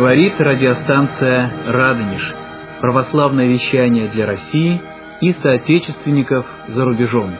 Говорит радиостанция «Радонеж». Православное вещание для России и соотечественников за рубежом.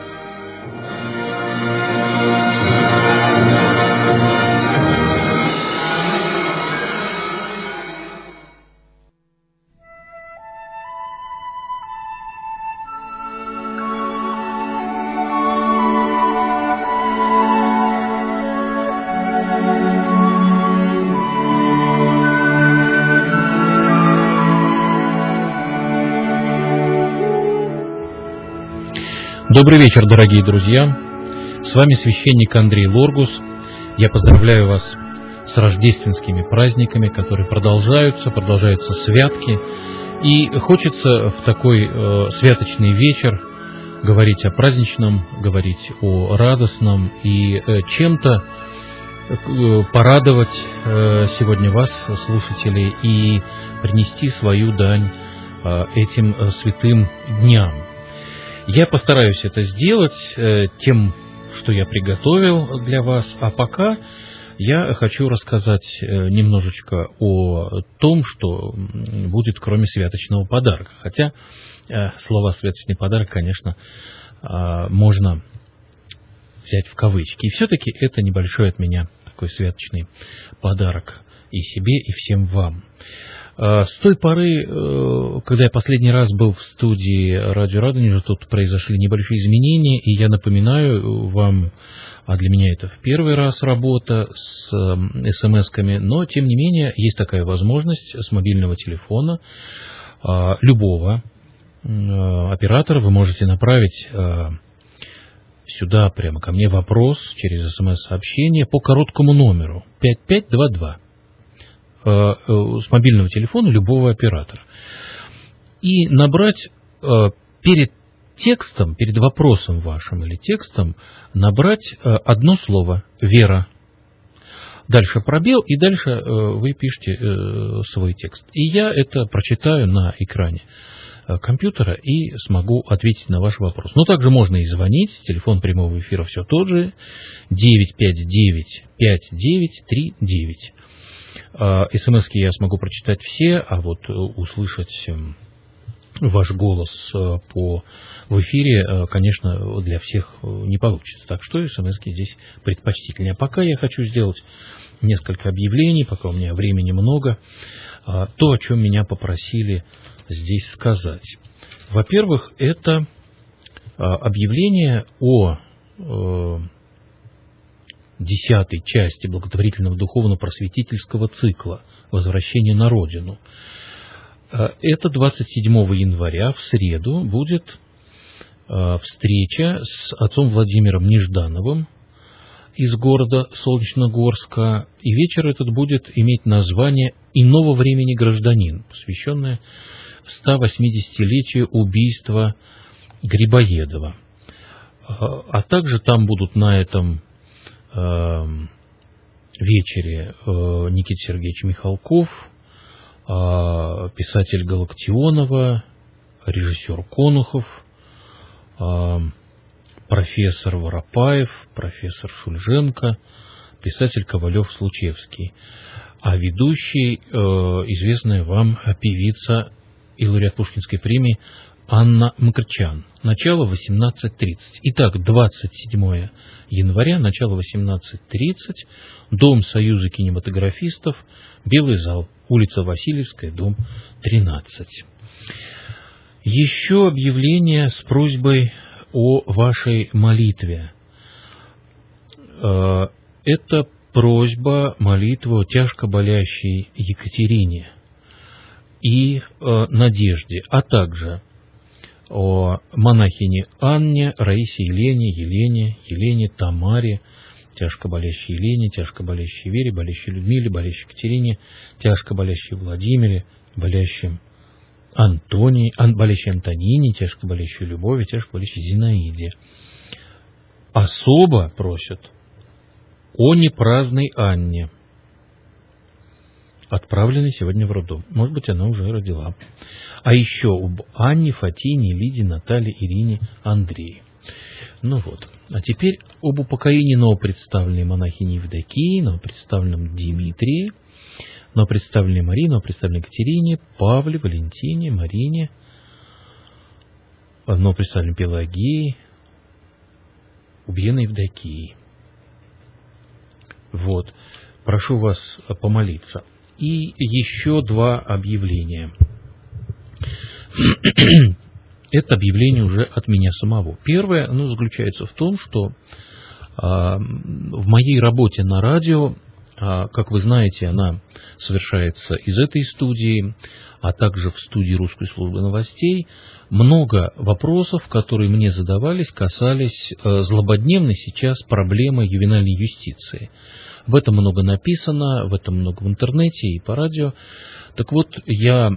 Добрый вечер, дорогие друзья. С вами священник Андрей Лоргус. Я поздравляю вас с рождественскими праздниками, которые продолжаются святки. И хочется в такой святочный вечер говорить о праздничном, говорить о радостном и чем-то порадовать сегодня вас, слушателей, и принести свою дань этим святым дням. Я постараюсь это сделать тем, что я приготовил для вас, а пока я хочу рассказать немножечко о том, что будет кроме святочного подарка. Хотя слова «святочный подарок», конечно, можно взять в кавычки. И все-таки это небольшой от меня такой святочный подарок и себе, и всем вам. С той поры, когда я последний раз был в студии Радио Радонеж, тут произошли небольшие изменения, и я напоминаю вам, а для меня это в первый раз работа с смс-ками, но тем не менее есть такая возможность с мобильного телефона любого оператора. Вы можете направить сюда прямо ко мне вопрос через смс-сообщение по короткому номеру 5522. С мобильного телефона любого оператора. И набрать перед текстом, перед вопросом вашим или текстом, набрать одно слово «вера». Дальше пробел, и дальше вы пишете свой текст. И я это прочитаю на экране компьютера и смогу ответить на ваш вопрос. Но также можно и звонить. Телефон прямого эфира все тот же. 959-5939. СМСки я смогу прочитать все, а вот услышать ваш голос в эфире, конечно, для всех не получится. Так что СМСки здесь предпочтительнее. А пока я хочу сделать несколько объявлений, пока у меня времени много, то, о чем меня попросили здесь сказать. Во-первых, это объявление о 10-й части благотворительного духовно-просветительского цикла «Возвращение на Родину». Это 27 января, в среду, будет встреча с отцом Владимиром Неждановым из города Солнечногорска. И вечер этот будет иметь название «Иного времени гражданин», посвященное 180-летию убийства Грибоедова. А также там будут на этом вечере Никита Сергеевич Михалков, писатель Галактионова, режиссер Конухов, профессор Воропаев, профессор Шульженко, писатель Ковалев-Случевский, а ведущий известная вам певица и лауреат Пушкинской премии Анна Мкрчан. Начало 18:30. Итак, 27 января, начало 18:30, Дом Союза кинематографистов, Белый зал, улица Васильевская, дом 13. Еще объявление с просьбой о вашей молитве. Это просьба, молитва о тяжко болящей Екатерине и Надежде, а также о монахине Анне, Раисе Елене, Тамаре, тяжко болящей Елене, тяжко болящей Вере, болящей Людмиле, болящей Екатерине, тяжко болящей Владимире, болящей Антонине, тяжко болящей Любови, тяжко болящей Зинаиде. Особо просят о непраздной Анне, отправленной сегодня в роддом. Может быть, она уже родила. А еще об Анне, Фатине, Лиде, Наталье, Ирине, Андрее. Ну вот. А теперь об упокоении новопредставленной монахини Евдокии, новопредставленном Дмитрии, новопредставленной Марине, новопредставленной Екатерине, Павле, Валентине, Марине, новопредставленной Пелагии, убиенной Евдокии. Вот. Прошу вас помолиться. И еще 2 объявления. Это объявление уже от меня самого. Первое, заключается в том, что в моей работе на радио, как вы знаете, она совершается из этой студии, а также в студии Русской службы новостей. Много вопросов, которые мне задавались, касались злободневной сейчас проблемы ювенальной юстиции. В этом много написано, в этом много в интернете и по радио. Так вот, я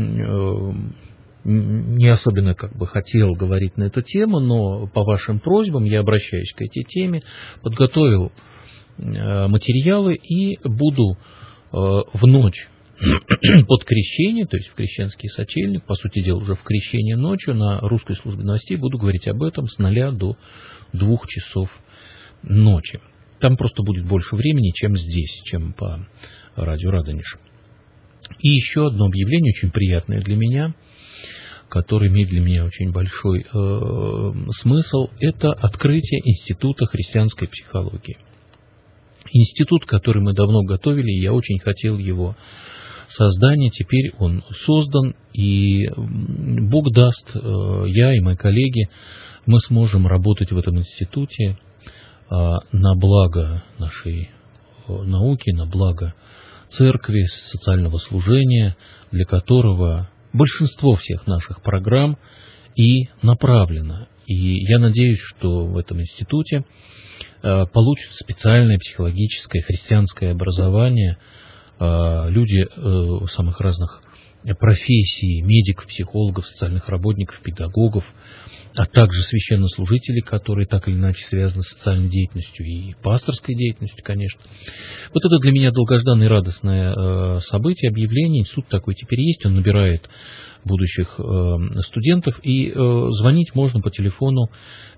не особенно хотел говорить на эту тему, но по вашим просьбам я обращаюсь к этой теме, подготовил материалы и буду в ночь под крещение, то есть в крещенский сочельник, по сути дела уже в крещение ночью на Русской службе новостей буду говорить об этом с 0 до 2 часов ночи. Там просто будет больше времени, чем здесь, чем по радио Радонеж. И еще одно объявление, очень приятное для меня, которое имеет для меня очень большой смысл, это открытие Института христианской психологии. Институт, который мы давно готовили, и я очень хотел его создания, теперь он создан, и Бог даст, я и мои коллеги, мы сможем работать в этом институте на благо нашей науки, на благо церкви, социального служения, для которого большинство всех наших программ и направлено. И я надеюсь, что в этом институте получат специальное психологическое христианское образование люди самых разных профессий, медиков, психологов, социальных работников, педагогов, а также священнослужители, которые так или иначе связаны с социальной деятельностью и пасторской деятельностью, конечно. Вот это для меня долгожданное и радостное событие, объявление. Институт такой теперь есть, он набирает будущих студентов, и звонить можно по телефону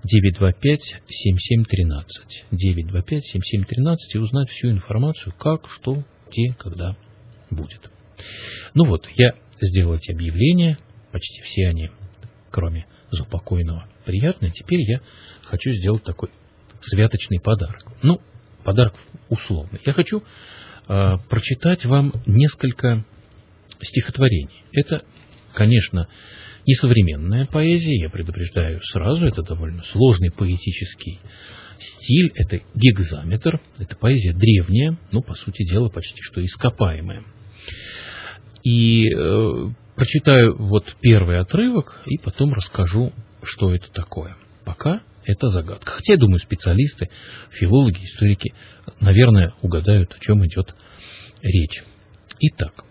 925-7713. 925-7713 и узнать всю информацию, как, что, где, когда будет. Ну вот, я сделал эти объявления, почти все они, кроме заупокойного, приятные. Теперь я хочу сделать такой святочный подарок. Подарок условный. Я хочу прочитать вам несколько стихотворений. Это, конечно, не современная поэзия, я предупреждаю сразу, это довольно сложный поэтический стиль, это гекзаметр, это поэзия древняя, по сути дела, почти что ископаемая. И прочитаю первый отрывок, и потом расскажу, что это такое. Пока это загадка. Хотя, я думаю, специалисты, филологи, историки, наверное, угадают, о чем идет речь. Итак.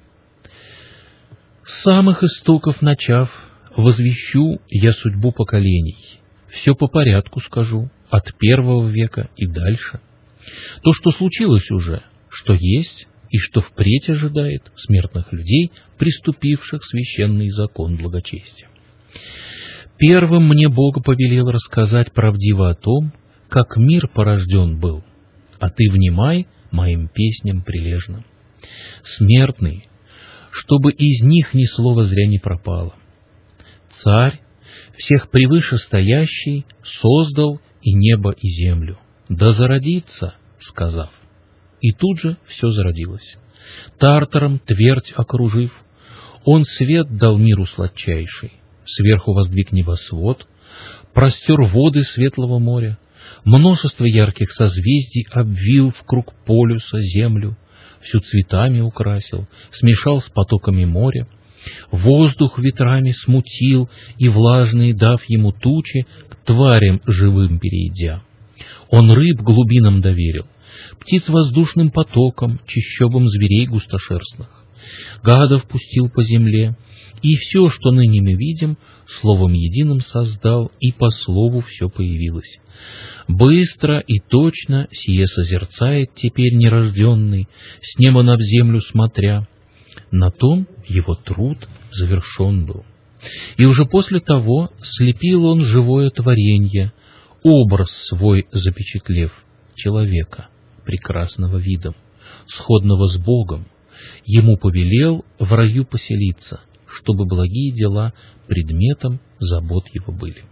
С самых истоков начав, возвещу я судьбу поколений. Все по порядку скажу, от 1 века и дальше. То, что случилось уже, что есть и что впредь ожидает смертных людей, приступивших священный закон благочестия. Первым мне Бог повелел рассказать правдиво о том, как мир порожден был, а ты внимай моим песням прилежно. Смертный, чтобы из них ни слова зря не пропало. Царь, всех превыше стоящий, создал и небо, и землю. Да зародится, сказав. И тут же все зародилось. Тартаром твердь окружив, он свет дал миру сладчайший. Сверху воздвиг небосвод, простер воды светлого моря, множество ярких созвездий обвил в круг полюса землю, всю цветами украсил, смешал с потоками моря, воздух ветрами смутил и влажные, дав ему тучи, к тварям живым перейдя. Он рыб глубинам доверил, птиц воздушным потоком, чащобам зверей густошерстных. Гадов пустил по земле, и все, что ныне мы видим, словом единым создал, и по слову все появилось. Быстро и точно сие созерцает теперь нерожденный, с неба на землю смотря. На том его труд завершен был. И уже после того слепил он живое творенье, образ свой запечатлев, человека, прекрасного видом, сходного с Богом, ему повелел в раю поселиться, чтобы благие дела предметом забот его были.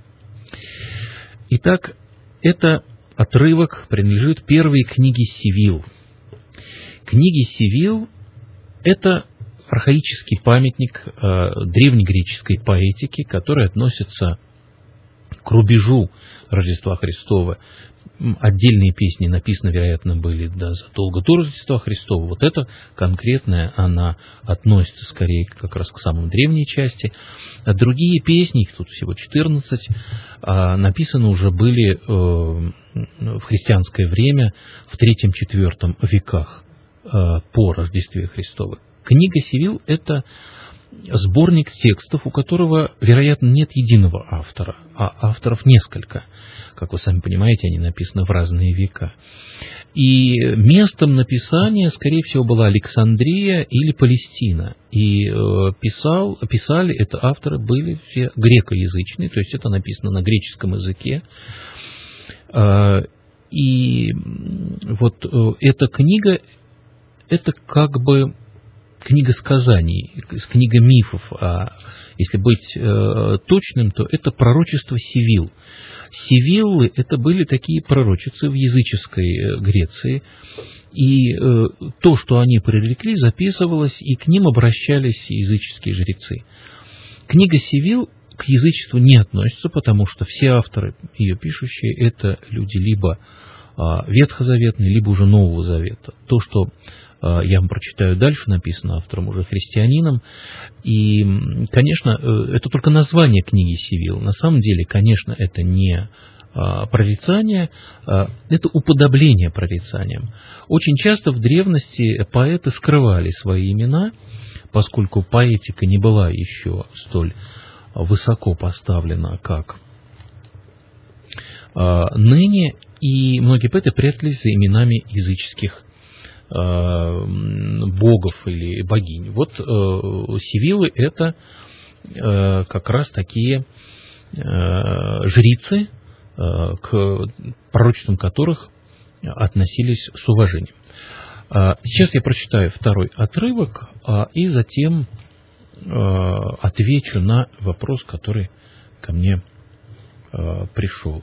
Итак, это отрывок принадлежит первой книге Севил. Книги Севил – это архаический памятник древнегреческой поэтики, который относится к рубежу Рождества Христова. Отдельные песни написаны, вероятно, были задолго до Рождества Христова. Вот эта конкретная, она относится скорее как раз к самой древней части. А другие песни, их тут всего 14, написаны уже были в христианское время в III-IV веках по Рождестве Христова. Книга Севил – это сборник текстов, у которого, вероятно, нет единого автора, а авторов несколько. Как вы сами понимаете, они написаны в разные века. И местом написания, скорее всего, была Александрия или Палестина. И писали это авторы были все грекоязычные, то есть это написано на греческом языке. И вот эта книга, это как бы книга сказаний, книга мифов, а если быть точным, то это пророчество Севил. Севиллы – это были такие пророчицы в языческой Греции, и то, что они прорекли, записывалось, и к ним обращались языческие жрецы. Книга Севил к язычеству не относится, потому что все авторы, ее пишущие, это люди либо ветхозаветные, либо уже Нового Завета. То, что я вам прочитаю дальше, написано автором уже христианином. И, конечно, это только название книги Севил. На самом деле, конечно, это не прорицание, это уподобление прорицаниям. Очень часто в древности поэты скрывали свои имена, поскольку поэтика не была еще столь высоко поставлена, как ныне, и многие поэты прятались за именами языческих богов или богинь. Вот Севилы – это как раз такие жрицы, к пророчествам которых относились с уважением. Сейчас я прочитаю второй отрывок, и затем отвечу на вопрос, который ко мне пришел.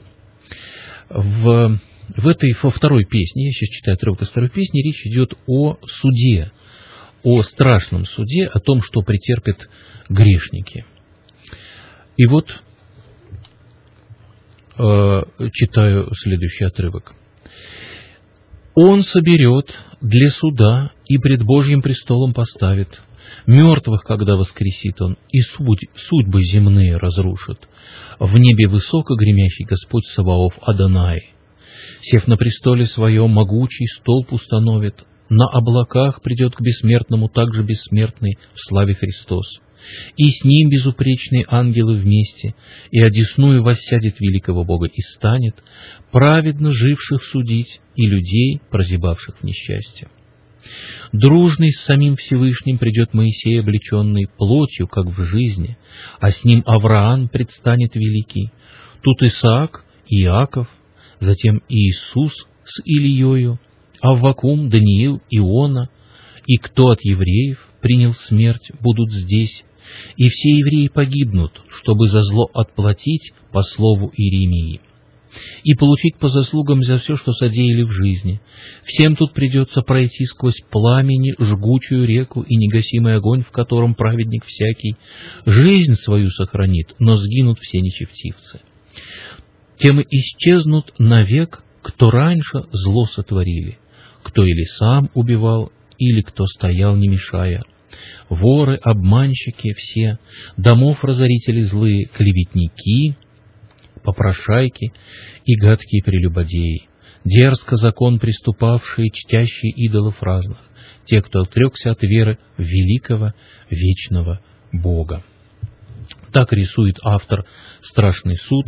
Во второй песне, я сейчас читаю отрывок из второй песни, речь идет о суде, о страшном суде, о том, что претерпят грешники. И вот читаю следующий отрывок. «Он соберет для суда и пред Божьим престолом поставит, мертвых, когда воскресит Он, и судьбы земные разрушит. В небе высоко гремящий Господь Саваоф Адонай. Сев на престоле своем, могучий столб установит, на облаках придет к бессмертному также бессмертный в славе Христос. И с ним безупречные ангелы вместе, и одесную воссядет великого Бога, и станет праведно живших судить и людей, прозябавших в несчастье. Дружный с самим Всевышним придет Моисей, облеченный плотью, как в жизни, а с ним Авраам предстанет великий, тут Исаак и Иаков, затем Иисус с Илиею, Аввакум, Даниил, Иона, и кто от евреев принял смерть, будут здесь, и все евреи погибнут, чтобы за зло отплатить по слову Иеремии и получить по заслугам за все, что содеяли в жизни. Всем тут придется пройти сквозь пламени жгучую реку и негасимый огонь, в котором праведник всякий жизнь свою сохранит, но сгинут все нечестивцы. Тем исчезнут навек, кто раньше зло сотворили, кто или сам убивал, или кто стоял, не мешая. Воры, обманщики все, домов разорители злые, клеветники, попрошайки и гадкие прелюбодеи, дерзко закон приступавшие, чтящие идолов разных, те, кто отрекся от веры в великого вечного Бога. Так рисует автор страшный суд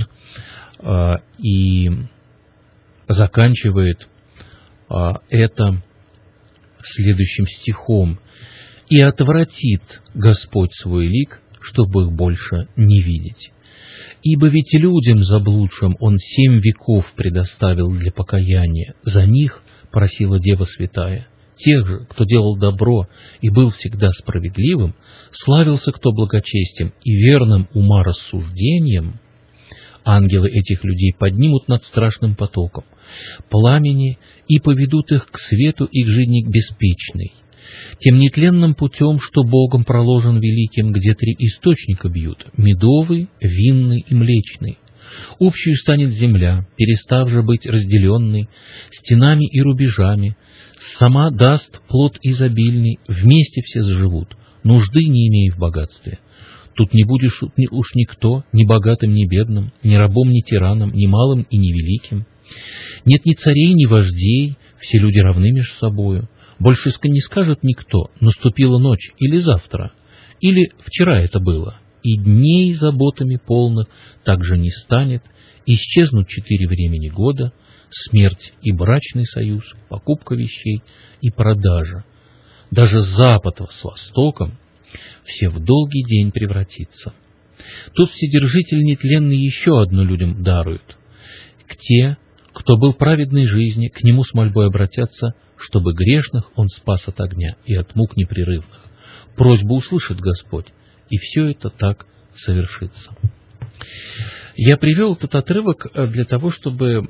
и заканчивает это следующим стихом. «И отвратит Господь свой лик, чтобы их больше не видеть. Ибо ведь людям заблудшим Он 7 веков предоставил для покаяния, за них просила Дева Святая, тех же, кто делал добро и был всегда справедливым, славился кто благочестием и верным уморассуждением, ангелы этих людей поднимут над страшным потоком пламени и поведут их к свету и к жизни беспечной, тем нетленным путем, что Богом проложен великим, где 3 источника бьют — медовый, винный и млечный. Общую станет земля, перестав же быть разделенной стенами и рубежами, сама даст плод изобильный, вместе все заживут, нужды не имея в богатстве. Тут не будешь уж никто, ни богатым, ни бедным, ни рабом, ни тираном, ни малым и ни великим. Нет ни царей, ни вождей, все люди равны между собою. Больше не скажет никто: наступила ночь, или завтра, или вчера это было. И дней заботами полных также не станет, исчезнут 4 времени года: смерть и брачный союз, покупка вещей и продажа. Даже запад с востоком все в долгий день превратится. Тут Вседержитель нетленный еще одно людям дарует. К те, кто был праведной жизни, к Нему с мольбой обратятся, чтобы грешных Он спас от огня и от мук непрерывных. Просьбу услышит Господь, и все это так совершится. Я привел этот отрывок для того, чтобы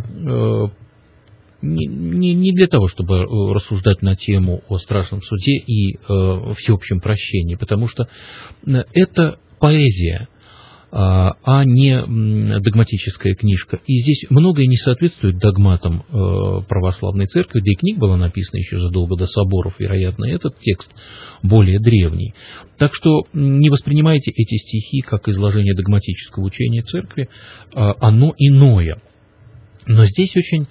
не для того, чтобы рассуждать на тему о страшном суде и всеобщем прощении, потому что это поэзия, а не догматическая книжка. И здесь многое не соответствует догматам православной церкви, да и книга была написана еще задолго до соборов, вероятно, этот текст более древний. Так что не воспринимайте эти стихи как изложение догматического учения церкви, оно иное. Но здесь очень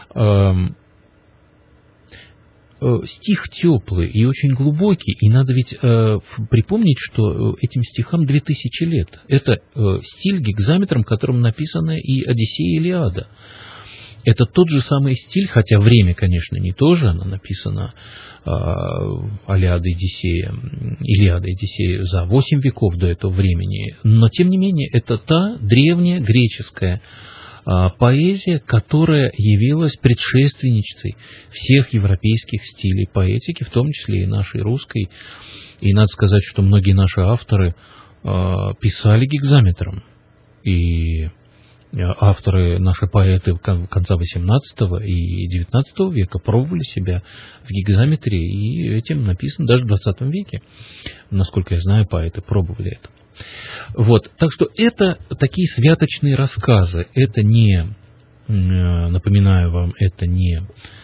стих теплый и очень глубокий, и надо ведь припомнить, что этим стихам 2000 лет. Это стиль гекзаметром, которым написана и Одиссея, и Илиада. Это тот же самый стиль, хотя время, конечно, не то же, она написана Илиада и Одиссея за 8 веков до этого времени, но тем не менее это та древняя греческая поэзия, которая явилась предшественницей всех европейских стилей поэтики, в том числе и нашей русской. И надо сказать, что многие наши авторы писали гекзаметром. И авторы, наши поэты конца XVIII и XIX века пробовали себя в гекзаметре, и этим написано даже в XX веке. Насколько я знаю, поэты пробовали это. Вот, так что это такие святочные рассказы, это не, напоминаю вам, это не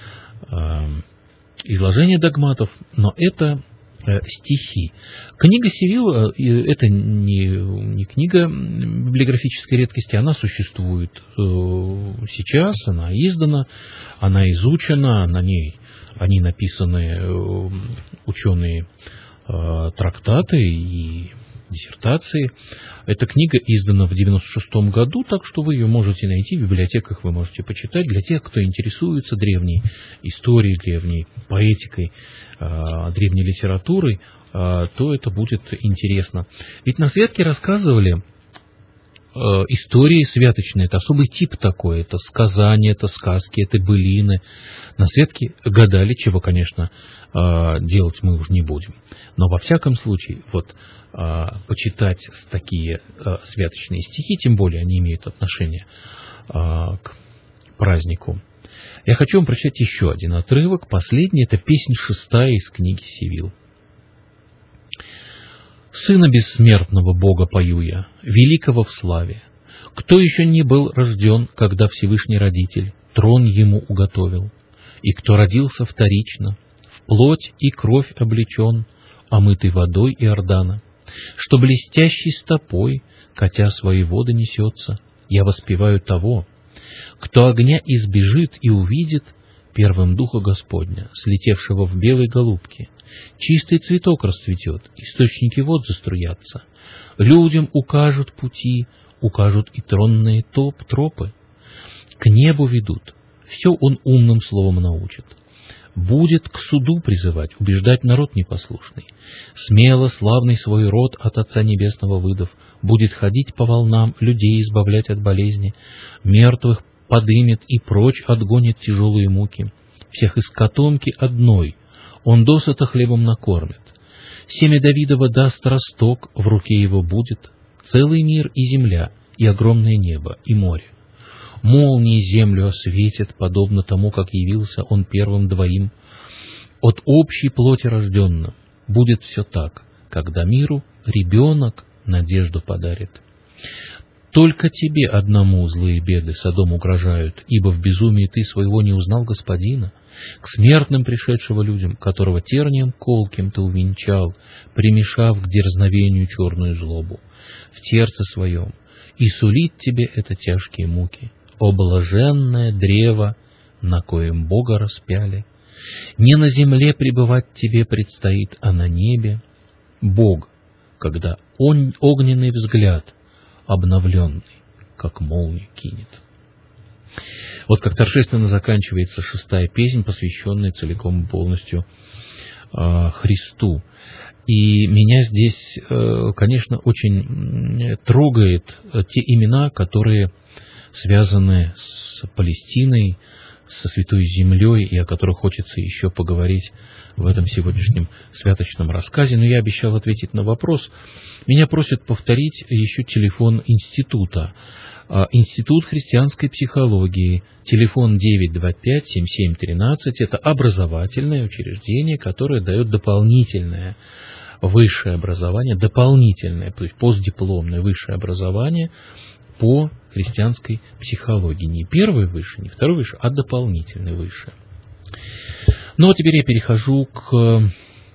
изложение догматов, но это стихи. Книга Сивилла — это не книга библиографической редкости, она существует сейчас, она издана, она изучена, на ней они написаны ученые трактаты и диссертации. Эта книга издана в 1996 году, так что вы ее можете найти в библиотеках, вы можете почитать. Для тех, кто интересуется древней историей, древней поэтикой, древней литературой, то это будет интересно. Ведь на святке рассказывали истории святочные, это особый тип такой, это сказания, это сказки, это былины. На святке гадали, чего, конечно, делать мы уже не будем. Но во всяком случае, вот почитать такие святочные стихи, тем более они имеют отношение к празднику. Я хочу вам прочитать еще один отрывок, последний, это песнь 6 из книги Сивилл. «Сына бессмертного Бога пою я, великого в славе. Кто еще не был рожден, когда Всевышний Родитель трон ему уготовил? И кто родился вторично, в плоть и кровь облечен, омытый водой Иордана, что блестящей стопой, катя свои воды, несется, я воспеваю того, кто огня избежит и увидит первым Духа Господня, слетевшего в белой голубке. Чистый цветок расцветет, источники вод заструятся. Людям укажут пути, укажут и тронные тропы. К небу ведут, все он умным словом научит. Будет к суду призывать, убеждать народ непослушный. Смело славный свой род от Отца Небесного выдав, будет ходить по волнам, людей избавлять от болезни, мертвых подымет и прочь отгонит тяжелые муки. всех из котомки одной он досыта хлебом накормит. Семя Давидова даст росток, в руке его будет целый мир и земля, и огромное небо, и море. Молнии землю осветят, подобно тому, как явился он первым двоим. От общей плоти рожденным будет все так, когда миру ребенок надежду подарит. Только тебе одному злые беды Содом угрожают, ибо в безумии ты своего не узнал Господина, к смертным пришедшего людям, которого тернием колким ты увенчал, примешав к дерзновению черную злобу в сердце своем, и сулит тебе это тяжкие муки. О блаженное древо, на коем Бога распяли! Не на земле пребывать тебе предстоит, а на небе. Бог, когда огненный взгляд обновленный, как молния кинет. Вот как торжественно заканчивается 6-я песнь, посвященная целиком и полностью Христу. И меня здесь, конечно, очень трогает те имена, которые связаны с Палестиной, со Святой Землей, и о которых хочется еще поговорить в этом сегодняшнем святочном рассказе. Но я обещал ответить на вопрос. Меня просят повторить еще телефон института. Институт христианской психологии, телефон 925-7713, это образовательное учреждение, которое дает дополнительное высшее образование, дополнительное, то есть постдипломное высшее образование по христианской психологии. Не первое высшее, не второе высшее, а дополнительное высшее. Ну вот теперь я перехожу к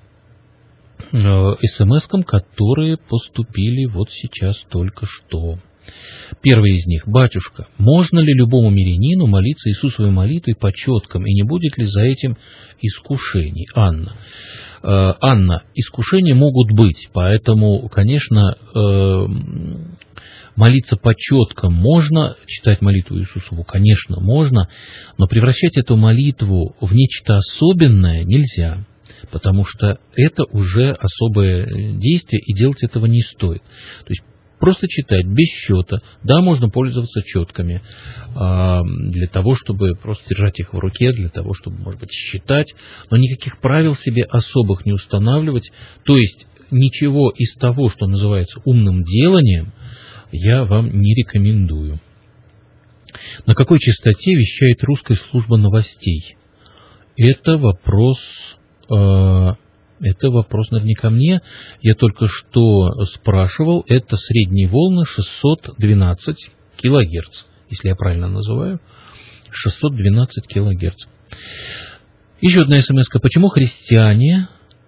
СМС-кам, которые поступили вот сейчас только что. Первый из них. Батюшка, можно ли любому мирянину молиться Иисусовой молитвой по четкам, и не будет ли за этим искушений? Анна. Анна, искушения могут быть, поэтому, конечно, молиться по четкам можно, читать молитву Иисусову, конечно, можно, но превращать эту молитву в нечто особенное нельзя, потому что это уже особое действие, и делать этого не стоит. То есть просто читать без счета, да, можно пользоваться четками для того, чтобы просто держать их в руке, для того, чтобы, может быть, считать, но никаких правил себе особых не устанавливать, то есть ничего из того, что называется умным деланием, я вам не рекомендую. На какой частоте вещает русская служба новостей? Это вопрос наверняка мне. Я только что спрашивал. Это средние волны 612 килогерц, если я правильно называю. 612 килогерц. Еще одна смс-ка. Почему христиане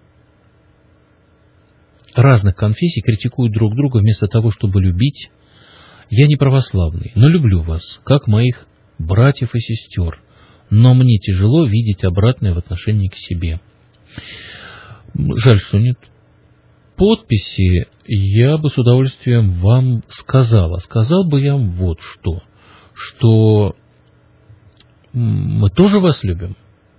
разных конфессий критикуют друг друга вместо того, чтобы любить? Я не православный, но люблю вас, как моих братьев и сестер. Но мне тяжело видеть обратное в отношении к себе. Жаль, что нет подписи, я бы с удовольствием вам сказал. Сказал бы я вам вот что мы тоже вас любим.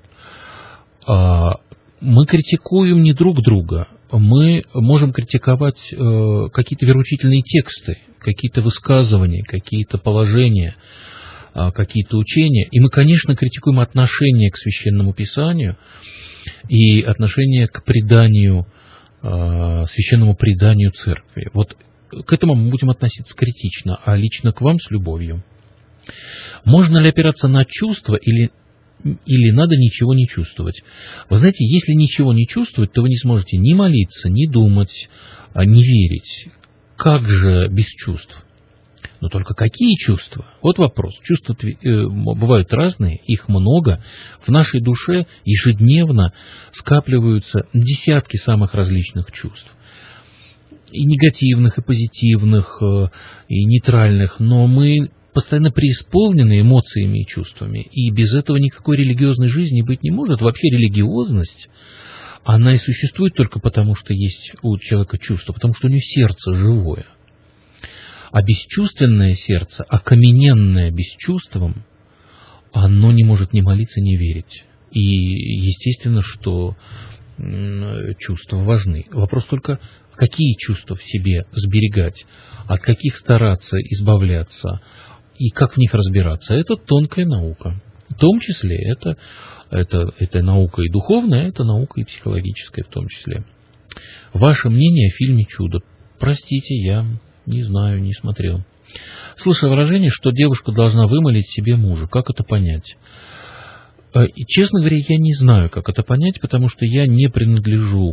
Мы критикуем не друг друга, мы можем критиковать какие-то вероучительные тексты, какие-то высказывания, какие-то положения, какие-то учения. И мы, конечно, критикуем отношение к Священному Писанию и отношение к преданию, священному преданию церкви. Вот к этому мы будем относиться критично, а лично к вам с любовью. Можно ли опираться на чувства или надо ничего не чувствовать? Вы знаете, если ничего не чувствовать, то вы не сможете ни молиться, ни думать, ни верить. Как же без чувств? Но только какие чувства? Вот вопрос. Чувства бывают разные, их много. В нашей душе ежедневно скапливаются десятки самых различных чувств. И негативных, и позитивных, и нейтральных. Но мы постоянно преисполнены эмоциями и чувствами. И без этого никакой религиозной жизни быть не может. Вообще религиозность, она и существует только потому, что есть у человека чувство, потому что у него сердце живое. А бесчувственное сердце, окамененное бесчувством, оно не может ни молиться, ни верить. И естественно, что чувства важны. Вопрос только, какие чувства в себе сберегать, от каких стараться избавляться и как в них разбираться. Это тонкая наука. В том числе это наука и духовная, это наука и психологическая в том числе. Ваше мнение о фильме «Чудо»? Простите, я не знаю, не смотрел. Слышу выражение, что девушка должна вымолить себе мужа. Как это понять? И, честно говоря, я не знаю, как это понять, потому что я не принадлежу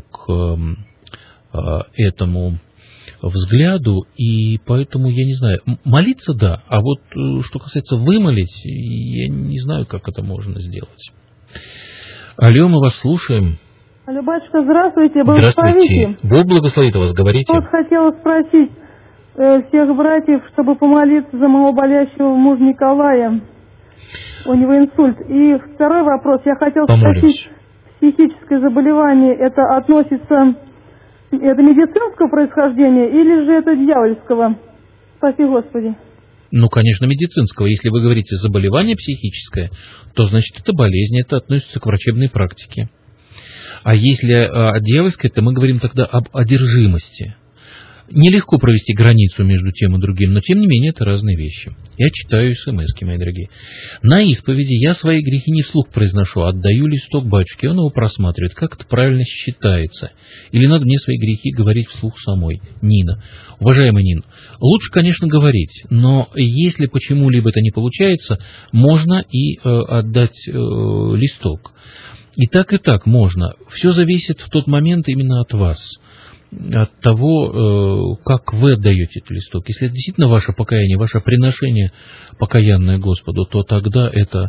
к этому взгляду, и поэтому я не знаю. Молиться – да, а вот что касается вымолить, я не знаю, как это можно сделать. Алло, мы вас слушаем. Алло, батюшка, здравствуйте, благословите. Бог благословит вас, говорите. Вот хотела спросить всех братьев, чтобы помолиться за моего болящего мужа Николая. У него инсульт. И второй вопрос, я хотела спросить, психическое заболевание, это относится, это медицинского происхождения или же это дьявольского? Спаси Господи. Ну, конечно, медицинского. Если вы говорите заболевание психическое, то значит это болезнь, это относится к врачебной практике. А если дьявольское, то мы говорим тогда об одержимости. Нелегко провести границу между тем и другим, но тем не менее это разные вещи. Я читаю смс-ки, мои дорогие. На исповеди я свои грехи не вслух произношу, отдаю листок батюшке, он его просматривает, как это правильно считается. Или надо мне свои грехи говорить вслух самой. Нина. Уважаемая Нина, лучше, конечно, говорить, но если почему-либо это не получается, можно и отдать листок. И так можно. Все зависит в тот момент именно от вас. От того, как вы отдаете этот листок. Если это действительно ваше покаяние, ваше приношение покаянное Господу, то тогда это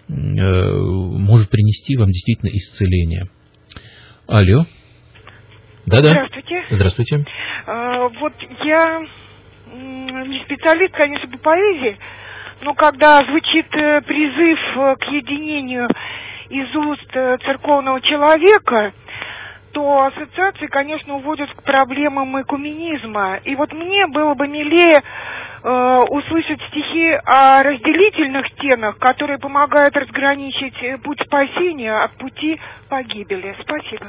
может принести вам действительно исцеление. Алло. Да-да. Здравствуйте. Здравствуйте. Вот я не специалист, конечно, по поэзии, но когда звучит призыв к единению из уст церковного человека, то ассоциации, конечно, уводят к проблемам экуменизма. И вот мне было бы милее услышать стихи о разделительных стенах, которые помогают разграничить путь спасения от пути погибели. Спасибо.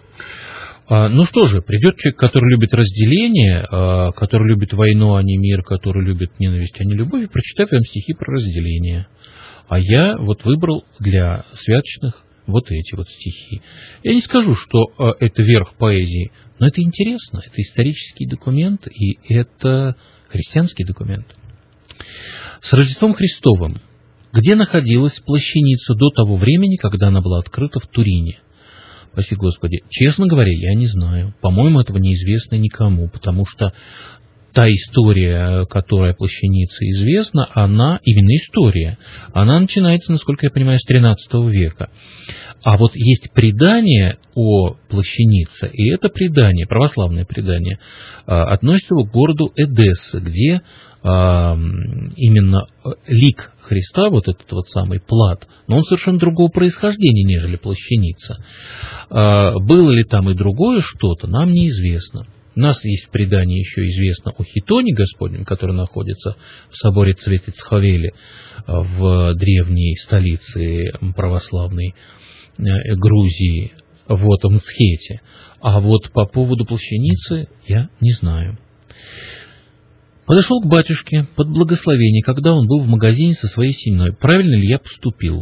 Ну что же, придет человек, который любит разделение, который любит войну, а не мир, который любит ненависть, а не любовь, и прочитает вам стихи про разделение. А я вот выбрал для святочных вот эти вот стихи. Я не скажу, что это верх поэзии, но это интересно, это исторический документ, и это христианский документ. С Рождеством Христовым. Где находилась плащаница до того времени, когда она была открыта в Турине? Спаси Господи. Честно говоря, я не знаю. По-моему, этого неизвестно никому, потому что та история, которая плащанице известна, она именно история. Она начинается, насколько я понимаю, с XIII века. А вот есть предание о плащанице, и это предание, православное предание, относится к городу Эдесса, где именно лик Христа, вот этот вот самый плат, но он совершенно другого происхождения, нежели плащаница. Было ли там и другое что-то, нам неизвестно. У нас есть в предании еще известно о Хитоне Господнем, который находится в соборе Цветицховели в древней столице православной Грузии, вот, о Мцхете. А вот по поводу плащаницы я не знаю. Подошел к батюшке под благословение, когда он был в магазине со своей семьей. Правильно ли я поступил?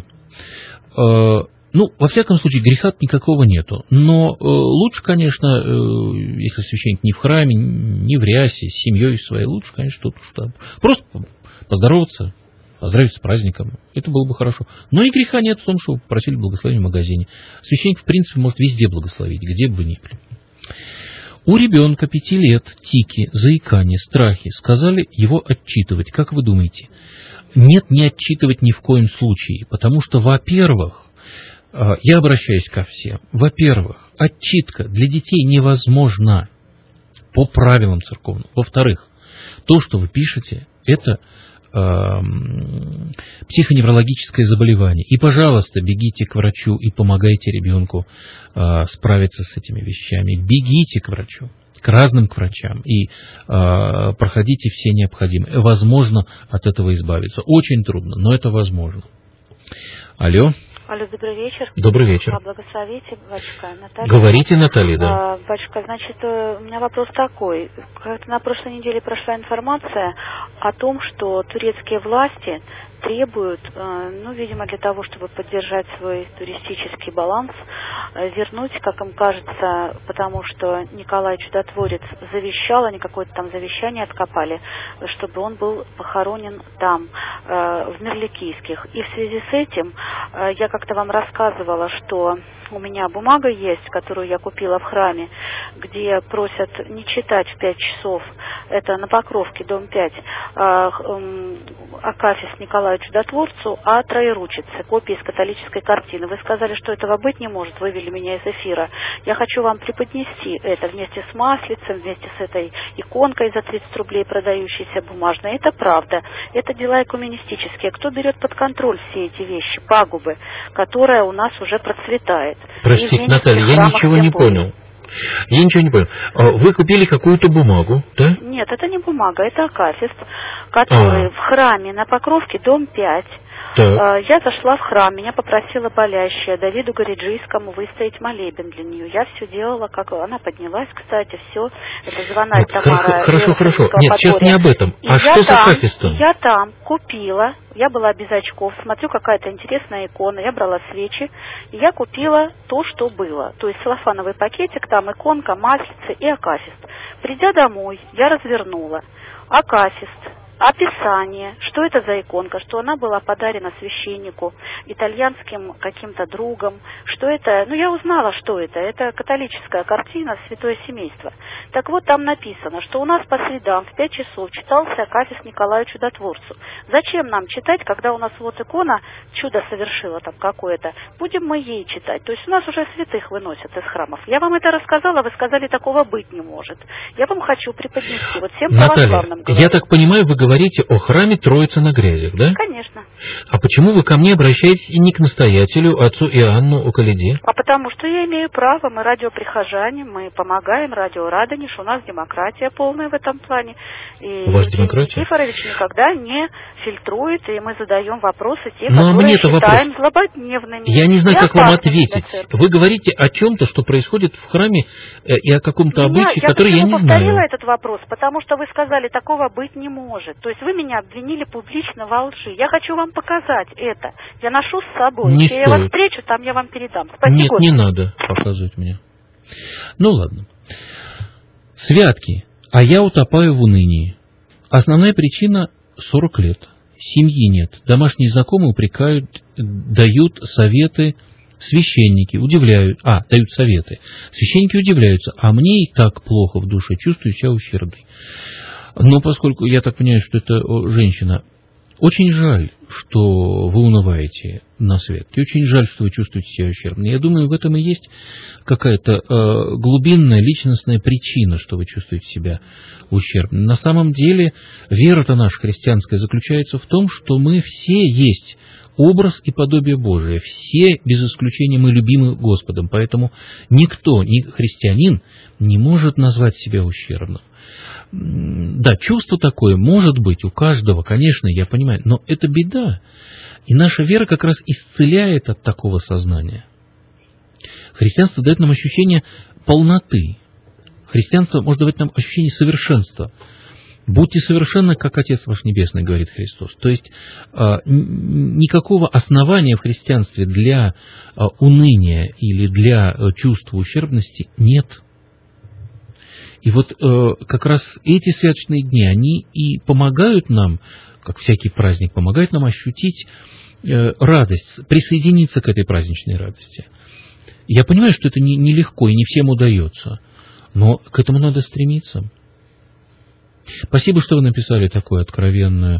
Ну, во всяком случае, греха никакого нету. Но лучше, конечно, если священник не в храме, не в рясе, с семьей своей, лучше, конечно, тут уж там. Просто поздороваться, поздравить с праздником. Это было бы хорошо. Но и греха нет в том, что вы просили благословения в магазине. Священник, в принципе, может везде благословить, где бы ни были. У ребенка 5 лет тики, заикание, страхи. Сказали его отчитывать. Как вы думаете? Нет, не отчитывать ни в коем случае. Потому что, во-первых, я обращаюсь ко всем. Во-первых, отчитка для детей невозможна по правилам церковным. Во-вторых, то, что вы пишете, это психоневрологическое заболевание. И, пожалуйста, бегите к врачу и помогайте ребенку справиться с этими вещами. Бегите к врачу, к разным врачам и проходите все необходимые. Возможно от этого избавиться. Очень трудно, но это возможно. Алло. Алло, добрый вечер. Добрый вечер. Благословите, батюшка, Наталья. Говорите, Наталья, да. Батюшка, значит, у меня вопрос такой. Как-то на прошлой неделе прошла информация о том, что турецкие власти требуют, видимо, для того, чтобы поддержать свой туристический баланс, вернуть, как им кажется, потому что Николай Чудотворец завещал, они какое-то там завещание откопали, чтобы он был похоронен там, в Мерликийских. И в связи с этим я как-то вам рассказывала, что у меня бумага есть, которую я купила в храме, где просят не читать в 5 часов, это на Покровке, дом 5, акафист Николаю Чудотворцу, а троеручице, копии из католической картины. Вы сказали, что этого быть не может, вывели меня из эфира. Я хочу вам преподнести это вместе с маслицем, вместе с этой иконкой за 30 рублей, продающейся бумажной. Это правда. Это дела экуменистические. Кто берет под контроль все эти вещи, пагубы, которая у нас уже процветает? Простите, Наталья, я ничего не понял. Я ничего не понял. Вы купили какую-то бумагу, да? Нет, это не бумага, это акафист, который в храме на Покровке, дом 5. Я зашла в храм, меня попросила болящая Давиду Гориджийскому выстоять молебен для нее. Я все делала, как она поднялась, кстати, все. Это звонарь Тамара. Хорошо. Нет, сейчас не об этом. А что с акафистом? Я там купила, я была без очков, смотрю, какая-то интересная икона, я брала свечи, и я купила то, что было. То есть целлофановый пакетик, там иконка, маслица и акафист. Придя домой, я развернула акафист, описание, что это за иконка, что она была подарена священнику, итальянским каким-то другом, что это, я узнала, что это католическая картина «Святое семейство». Так вот, там написано, что у нас по средам в 5 часов читался акафист Николаю Чудотворцу. Зачем нам читать, когда у нас вот икона чудо совершила там какое-то, будем мы ей читать, то есть у нас уже святых выносят из храмов. Я вам это рассказала, вы сказали, такого быть не может. Я вам хочу преподнести, вот всем православным говорю. Я так понимаю, вы говорите о храме Троицы на Грязях, да? Конечно. А почему вы ко мне обращаетесь и не к настоятелю, отцу Иоанну Околиде? А потому что я имею право, мы радиоприхожане, мы помогаем радио Радонеж, у нас демократия полная в этом плане. И у вас демократия? Никифорович никогда не фильтрует, и мы задаем вопросы, те, которые считаем злободневными. Я не знаю, как вам ответить. Вы говорите о чем-то, что происходит в храме, и о каком-то обычае, который я не знаю. Я повторила этот вопрос, потому что вы сказали, такого быть не может. То есть вы меня обвинили публично во лжи. Я хочу вам показать это. Я ношу с собой. Не Если я вас встречу, там я вам передам. Спасибо. Нет, не надо показывать мне. Ну ладно. Святки. А я утопаю в унынии. Основная причина — 40 лет. Семьи нет. Домашние знакомые упрекают, дают советы. Священники дают советы. Священники удивляются. А мне и так плохо в душе. Чувствую себя ущербной. Но поскольку я так понимаю, что это женщина, очень жаль, что вы унываете на святке. Очень жаль, что вы чувствуете себя ущербной. Я думаю, в этом и есть какая-то глубинная личностная причина, что вы чувствуете себя ущербной. На самом деле, вера-то наша христианская заключается в том, что мы все есть образ и подобие Божие. Все, без исключения, мы любимы Господом. Поэтому никто, ни христианин, не может назвать себя ущербным. Да, чувство такое может быть у каждого, конечно, я понимаю, но это беда. И наша вера как раз исцеляет от такого сознания. Христианство дает нам ощущение полноты. Христианство может давать нам ощущение совершенства. Будьте совершенны, как Отец ваш Небесный, говорит Христос. То есть никакого основания в христианстве для уныния или для чувства ущербности нет. И вот как раз эти святочные дни, они и помогают нам, как всякий праздник, помогают нам ощутить радость, присоединиться к этой праздничной радости. Я понимаю, что это нелегко и не всем удается, но к этому надо стремиться. Спасибо, что вы написали такое откровенное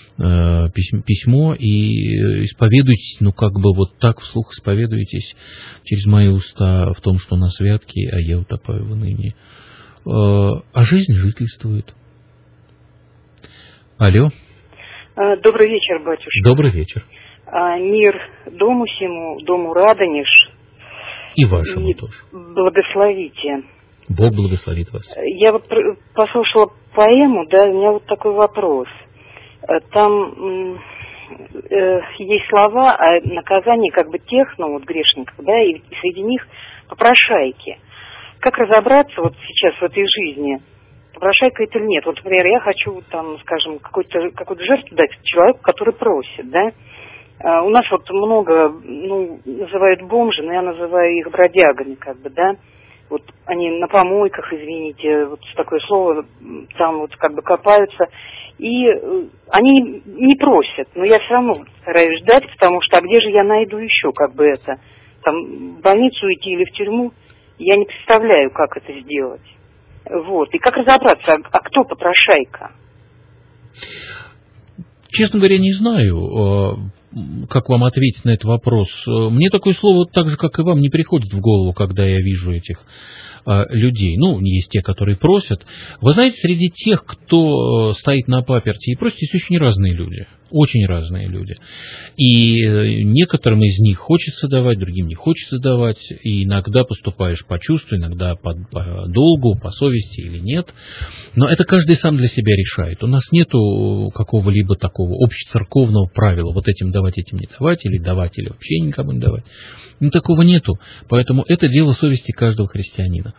письмо и исповедуйтесь, вот так вслух исповедуйтесь через мои уста в том, что на святке, а я утопаю в унынии. А жизнь жительствует. Алло. Добрый вечер, батюшка. Добрый вечер. Мир дому сему, дому Радонеж. И вашему тоже. Благословите. Бог благословит вас. Я вот послушала поэму, у меня вот такой вопрос. Там есть слова о наказании как бы тех, ну вот грешников, да, и среди них попрошайки. Как разобраться вот сейчас в этой жизни, попрошайка это или нет? Вот, например, я хочу, там, скажем, какую-то жертву дать человеку, который просит, да. У нас вот много, ну, называют бомжи, но я называю их бродягами, как бы, да. Вот они на помойках, извините, вот такое слово, там вот как бы копаются. И они не просят, но я все равно стараюсь ждать, потому что, а где же я найду еще, как бы это, там, в больницу идти или в тюрьму, я не представляю, как это сделать. Вот, и как разобраться, а кто попрошайка? Честно говоря, не знаю, как вам ответить на этот вопрос. Мне такое слово, так же, как и вам, не приходит в голову, когда я вижу этих людей. Ну, есть те, которые просят. Вы знаете, среди тех, кто стоит на паперти и просит, есть очень разные люди. Очень разные люди. И некоторым из них хочется давать, другим не хочется давать. И иногда поступаешь по чувству, иногда по долгу, по совести или нет. Но это каждый сам для себя решает. У нас нету какого-либо такого общецерковного правила. Вот этим давать, этим не давать, или давать, или вообще никому не давать. Ну, такого нету. Поэтому это дело совести каждого христианина.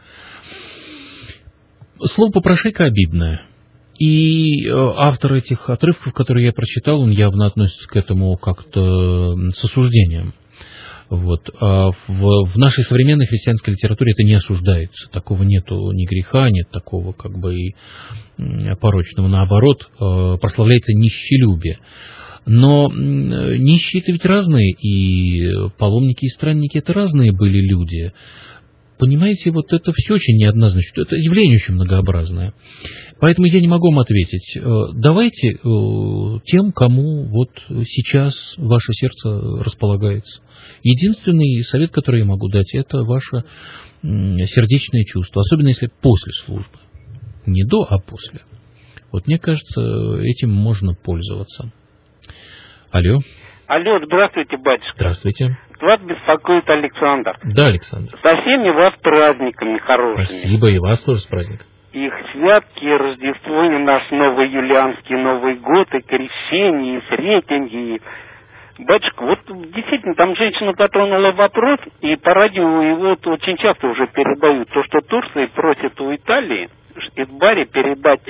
Слово попрошайка обидное. И автор этих отрывков, которые я прочитал, он явно относится к этому как-то с осуждением. Вот. А в нашей современной христианской литературе это не осуждается. Такого нету ни греха, нет такого как бы и порочного. Наоборот, прославляется нищелюбие. Но нищие это ведь разные, и паломники и странники это разные были люди. Понимаете, вот это все очень неоднозначно, это явление очень многообразное. Поэтому я не могу вам ответить. Давайте тем, кому вот сейчас ваше сердце располагается. Единственный совет, который я могу дать, это ваше сердечное чувство, особенно если после службы. Не до, а после. Вот мне кажется, этим можно пользоваться. Алло. Алло, здравствуйте, батюшка. Здравствуйте. Вас беспокоит Александр. Да, Александр. Со всеми вас праздниками хорошими. Спасибо, и вас тоже с праздником. Их святки, Рождество, и наш новый юлианский Новый год, и крещение, и сретенье, и... Батюшка, вот действительно, там женщина затронула вопрос, и по радио его вот очень часто уже передают, то, что Турция просит у Италии из Бари передать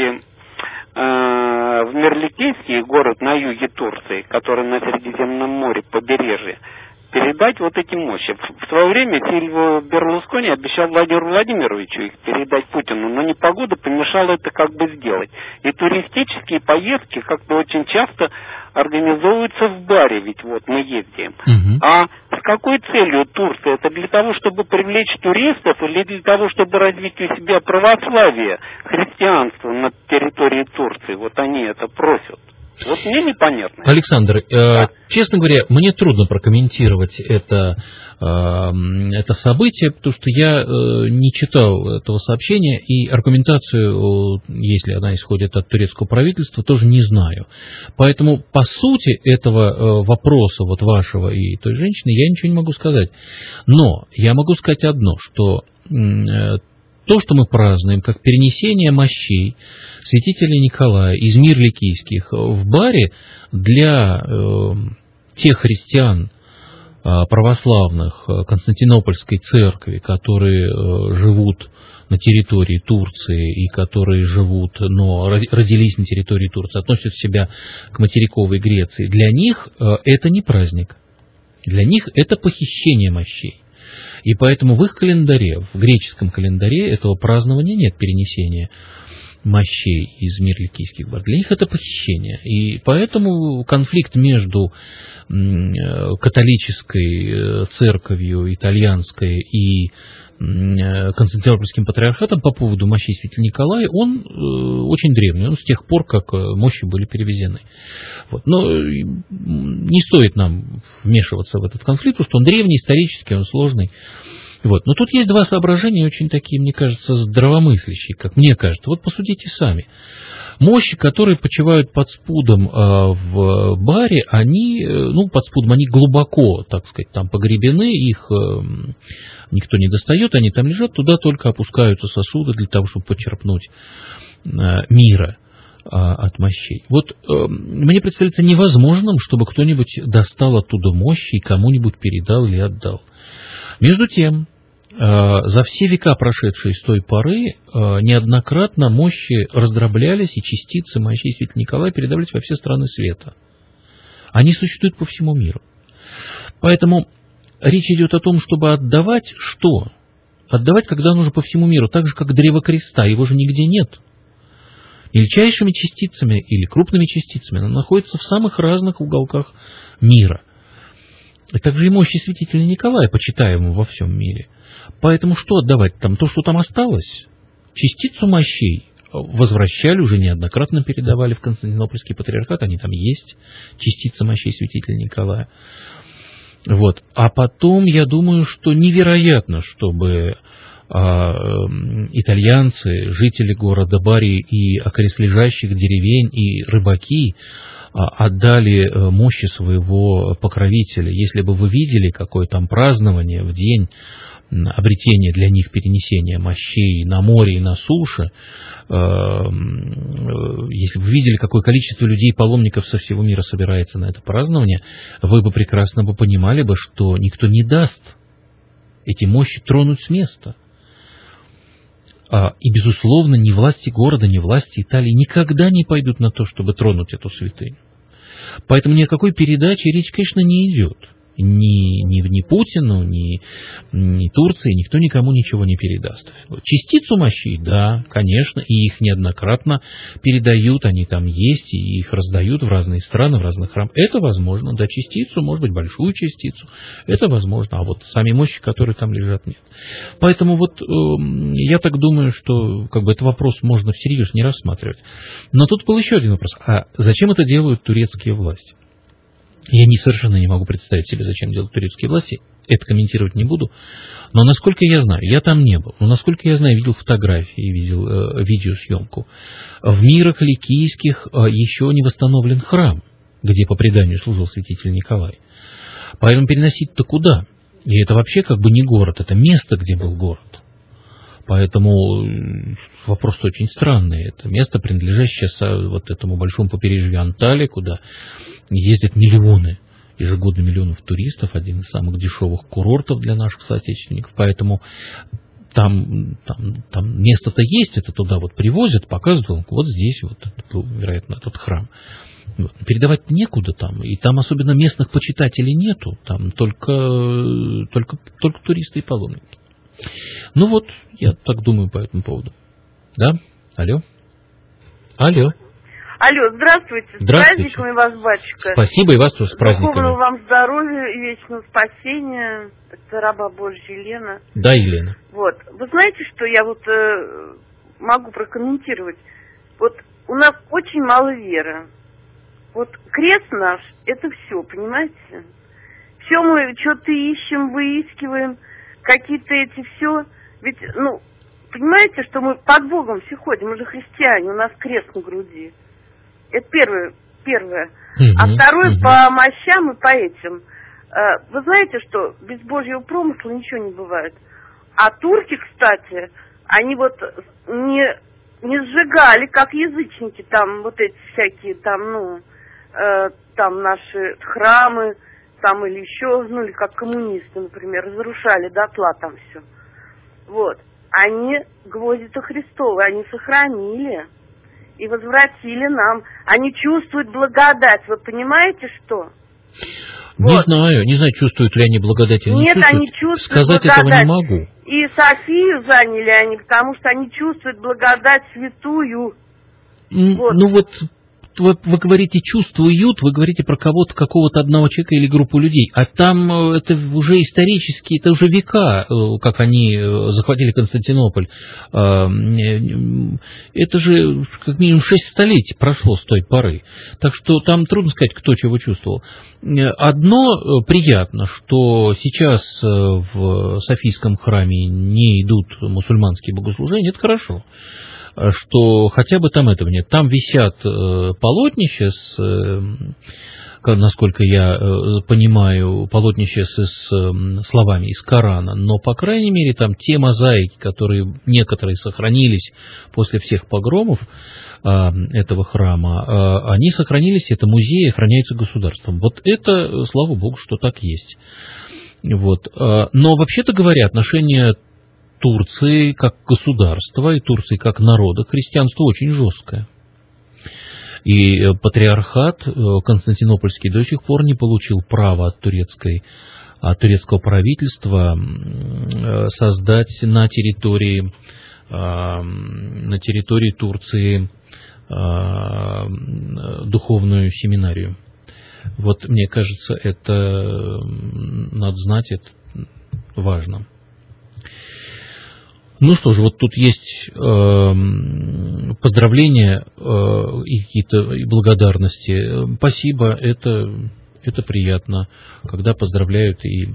в Мерликийский город на юге Турции, который на Средиземном море, побережье, передать вот эти мощи. В свое время Сильвио Берлускони обещал Владимиру Владимировичу их передать Путину, но непогода помешала это как бы сделать. И туристические поездки как-то очень часто организовываются в Баре, ведь вот мы ездим. А с какой целью Турция? Это для того, чтобы привлечь туристов или для того, чтобы развить у себя православие, христианство на территории Турции? Вот они это просят. Вот мне непонятно. Александр, честно говоря, мне трудно прокомментировать это событие, потому что я не читал этого сообщения, и аргументацию, если она исходит от турецкого правительства, тоже не знаю. Поэтому по сути этого вопроса вот вашего и той женщины я ничего не могу сказать. Но я могу сказать одно, что то, что мы празднуем, как перенесение мощей святителя Николая из Мирликийских в Баре, для тех христиан православных Константинопольской церкви, которые живут на территории Турции и которые живут, но родились на территории Турции, относят себя к материковой Греции, для них это не праздник. Для них это похищение мощей. И поэтому в их календаре, в греческом календаре этого празднования нет, перенесения мощей из Мирликийских бар. Для них это похищение. И поэтому конфликт между католической церковью итальянской и Константинопольским патриархатом по поводу мощей святителя Николая, он очень древний, он с тех пор, как мощи были перевезены. Вот. Но не стоит нам вмешиваться в этот конфликт, потому что он древний, исторический, он сложный. Вот. Но тут есть два соображения, очень такие, мне кажется, здравомыслящие, как мне кажется. Вот посудите сами. Мощи, которые почивают под спудом в Баре, они, под спудом, они глубоко, так сказать, там погребены, их никто не достает, они там лежат, туда только опускаются сосуды для того, чтобы почерпнуть мира. от мощей. Вот мне представляется невозможным, чтобы кто-нибудь достал оттуда мощи и кому-нибудь передал или отдал. Между тем, за все века, прошедшие с той поры, неоднократно мощи раздроблялись, и частицы мощей святителя Николая передавались во все страны света. Они существуют по всему миру. Поэтому речь идет о том, чтобы отдавать что? Отдавать, когда нужно по всему миру, так же, как древо креста, его же нигде нет. Мельчайшими частицами или крупными частицами оно находится в самых разных уголках мира. И также и мощи святителя Николая, почитаемого во всем мире. Поэтому что отдавать там? То, что там осталось? Частицу мощей возвращали, уже неоднократно передавали в Константинопольский патриархат, они там есть, частица мощей святителя Николая. Вот. А потом, я думаю, что невероятно, чтобы итальянцы, жители города Бари и окрестляжащих деревень и рыбаки отдали мощи своего покровителя. Если бы вы видели, какое там празднование в день обретения для них перенесения мощей на море и на суше, если бы вы видели, какое количество людей, паломников со всего мира собирается на это празднование, вы бы прекрасно понимали, что никто не даст эти мощи тронуть с места. И, безусловно, ни власти города, ни власти Италии никогда не пойдут на то, чтобы тронуть эту святыню. Поэтому ни о какой передаче речь, конечно, не идет. Ни Путину, ни Турции, никто никому ничего не передаст. Частицу мощей, да, конечно, и их неоднократно передают, они там есть, и их раздают в разные страны, в разных храмах. Это возможно, да, частицу, может быть, большую частицу, это возможно, а вот сами мощи, которые там лежат, нет. Поэтому вот я так думаю, что этот вопрос можно всерьез не рассматривать. Но тут был еще один вопрос. А зачем это делают турецкие власти? Я совершенно не могу представить себе, зачем делают турецкие власти, это комментировать не буду, но насколько я знаю, я там не был, но насколько я знаю, видел фотографии, видел видеосъемку, в мирах ликийских еще не восстановлен храм, где по преданию служил святитель Николай. Поэтому переносить-то куда? И это вообще не город, это место, где был город. Поэтому вопрос очень странный. Это место, принадлежащее этому большому побережью Анталии, куда ездят ежегодно миллионов туристов, один из самых дешевых курортов для наших соотечественников. Поэтому там место-то есть, это туда привозят, показывают, вот здесь, вероятно, этот храм. Передавать некуда там, и там особенно местных почитателей нету, там только туристы и паломники. Я так думаю по этому поводу. Да? Алло? Алло, здравствуйте. С праздниками вас, батюшка. Спасибо, и вас тоже с праздниками. Духовного вам здоровья и вечного спасения. Это раба Божья Елена. Да, Елена. Вы знаете, что я могу прокомментировать? У нас очень мало веры. Крест наш, это все, понимаете? Все мы что-то ищем, выискиваем, какие-то все. Ведь, понимаете, что мы под Богом все ходим, мы же христиане, у нас крест на груди. Это первое. А второе, по мощам и по этим. Вы знаете, что без Божьего промысла ничего не бывает. А турки, кстати, они не сжигали, как язычники, там эти всякие, там наши храмы, там или еще, или как коммунисты, например, разрушали дотла там все. Они гвозди-то Христовы, они сохранили и возвратили нам. Они чувствуют благодать, вы понимаете, что? Не знаю, чувствуют ли они благодать или не чувствуют. Нет, они чувствуют сказать благодать. Этого не могу. И Софию заняли они, потому что они чувствуют благодать святую. Вы говорите чувствуют, вы говорите про кого-то, какого-то одного человека или группу людей, а там это уже исторически, это уже века, как они захватили Константинополь. Это же как минимум 6 столетий прошло с той поры. Так что там трудно сказать, кто чего чувствовал. Одно приятно, что сейчас в Софийском храме не идут мусульманские богослужения, это хорошо. что хотя бы там этого нет. Там висят полотнища насколько я понимаю, полотнища с словами из Корана, но, по крайней мере, там те мозаики, которые некоторые сохранились после всех погромов этого храма, они сохранились, это музеи, охраняются государством. Вот это, слава богу, что так есть. Вот. Но, вообще-то говоря, отношение Турции как государства и Турции как народа к христианству очень жесткое. И патриархат Константинопольский до сих пор не получил права от турецкого правительства создать на территории Турции духовную семинарию. Вот, мне кажется, это надо знать, это важно. Ну что же, вот тут есть поздравления и какие-то благодарности. Спасибо, это приятно, когда поздравляют и